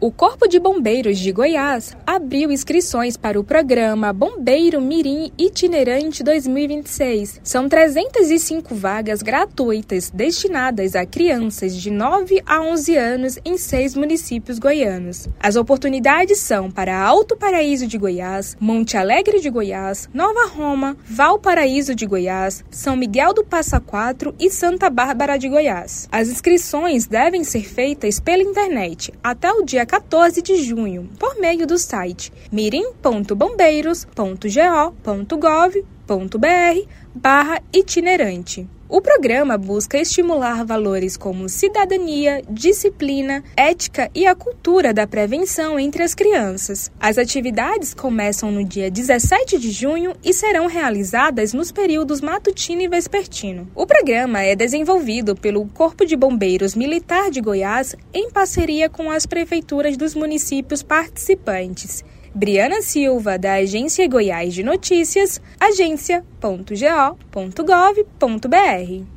O Corpo de Bombeiros de Goiás abriu inscrições para o programa Bombeiro Mirim Itinerante 2026. São 305 vagas gratuitas destinadas a crianças de 9 a 11 anos em 6 municípios goianos. As oportunidades são para Alto Paraíso de Goiás, Monte Alegre de Goiás, Nova Roma, Valparaíso de Goiás, São Miguel do Passa Quatro e Santa Bárbara de Goiás. As inscrições devem ser feitas pela internet até o dia 14 de junho, por meio do site mirim.bombeiros.go.gov.br/itinerante. O programa busca estimular valores como cidadania, disciplina, ética e a cultura da prevenção entre as crianças. As atividades começam no dia 17 de junho e serão realizadas nos períodos matutino e vespertino. O programa é desenvolvido pelo Corpo de Bombeiros Militar de Goiás em parceria com as prefeituras dos municípios participantes. Briana Silva, da Agência Goiás de Notícias, agência.go.gov.br.